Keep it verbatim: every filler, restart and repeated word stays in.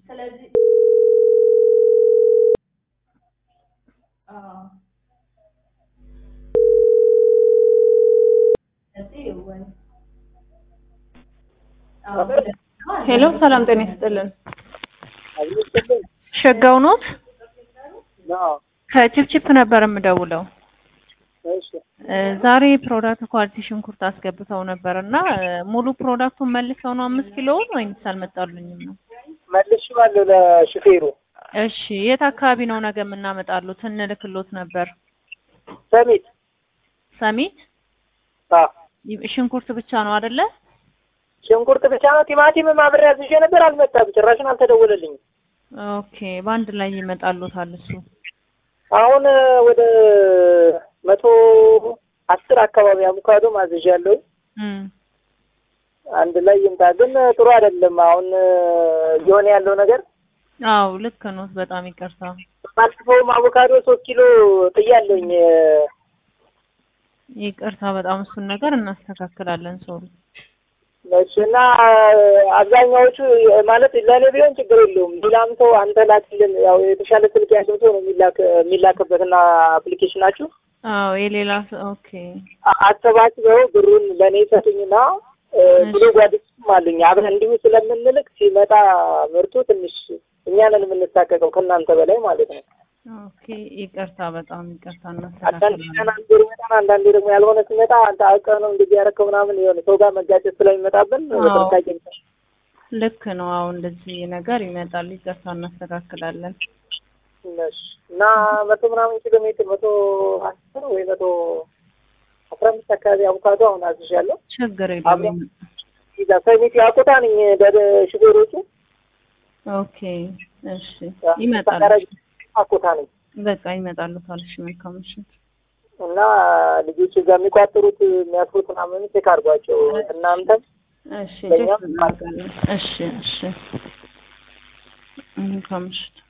ስለዚህ አዎ ሄሎ ሰላም ጤና ይስጥልን ሸጋው ኖት አዎ ከቺፕቺፕ ነበር የምደውለው እሺ ዛሬ ፕሮዳክት ኳሊቲ ሽንኩርት አስገብተው ነበርና ሙሉ ፕሮዳክቱን መልሰው ነው አምስት ኪሎ ወይስ አልመጣሉኝም ነው መልሼዋለሁ ለሹፌሩ እሺ የት አካባቢ ነው ነገ የምናመጣሉት እንልክሎት ነበር ሰሚት ሰሚት አዎ ሽንኩርት ብቻ ነው አይደለ ሽንኩርት ብቻ ነው ቲማቲም ማብሬ አዝዤ ነበር አልመጣም ጭራሽን አልተደወለልኝም ኦኬ ባንድ ላይ ይመጣሉታል እሱ አሁን ወደ መቶ አስር አካባቢ አቮካዶ ማዝዣለሁ እም አንድ ላይ ይምጣ ግን ጥሩ አይደለም አሁን እየሆነ ያለው ነገር አው ልክ ነው በጣም ይቀርታ ባለፈው አቮካዶ ሶስት ኪሎ ጥያለኝ ይቅርታ በጣም እሱን ነገር እናስተካክላለን ሶሪ ለሽና አብዛኛዎቹ ማለት ለኔ ቢሆን ችግር የለውም ሌላም ሰው አንተ ላክልን ያው የተሻለ ስልክ ያለው ሰው ነው የሚላክ የሚላክበትና አፕሊኬሽናችሁ አዎ የሌላ ኦኬ አሰባስበው ብሩን ለኔ ሰጡኝና ብሎ ጓደኞችም አሉኝ አብረን እንዲሁ ስለምንልክ ሲመጣ ምርቱ ትንሽ እኛ ነን የምንሳቀቀው ከናንተ በላይ ማለት ነው ኦኬ ይቅርታ በጣም ይቅርታ እናስተካክላለን አንዳንዴ ደግሞ ያልሆነ ሲመጣ አንተ አውቀህ ነው እንደዚህ ያደረከው ምናምን የሆነ ሰው ጋር መጋጨት ስለሚመጣብን በጥንቃቄ ልክ ነው አሁን እንደዚህ ነገር ይመጣል ይቅርታ እናስተካክላለን እሺ እና መቶ ምናምን ኪሎ ሜትር መቶ አስር ወይ መቶ አስራ አምስት አካባቢ አቮካዶ አሁን አዝዣለሁ ችግር የለም ይዛ ሰሚት ያቆታንኝ በሹፌሮቹ ኦኬ እሺ ይመጣል አቆታንኝ በቃ ይመጣሉ ታልሽ መልካም እሺ እና ልጆች ጋር የሚቋጥሩት የሚያስሩት ምናምን ቼክ አድርጓቸው እናንተም እሺ እሺ እሺ መልካም እሺ